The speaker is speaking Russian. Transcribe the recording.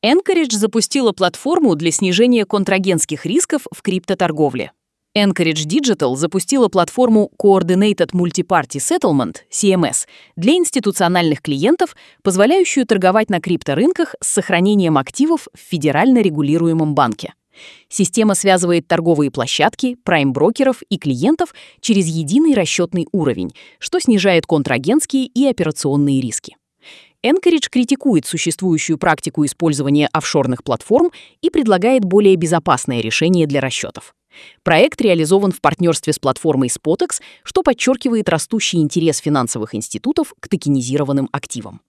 Anchorage запустила платформу для снижения контрагентских рисков в криптоторговле. Anchorage Digital запустила платформу Coordinated Multi-Party Settlement, CMS, для институциональных клиентов, позволяющую торговать на крипторынках с сохранением активов в федерально регулируемом банке. Система связывает торговые площадки, прайм-брокеров и клиентов через единый расчетный уровень, что снижает контрагентские и операционные риски. Anchorage критикует существующую практику использования офшорных платформ и предлагает более безопасное решение для расчетов. Проект реализован в партнерстве с платформой Spotex, что подчеркивает растущий интерес финансовых институтов к токенизированным активам.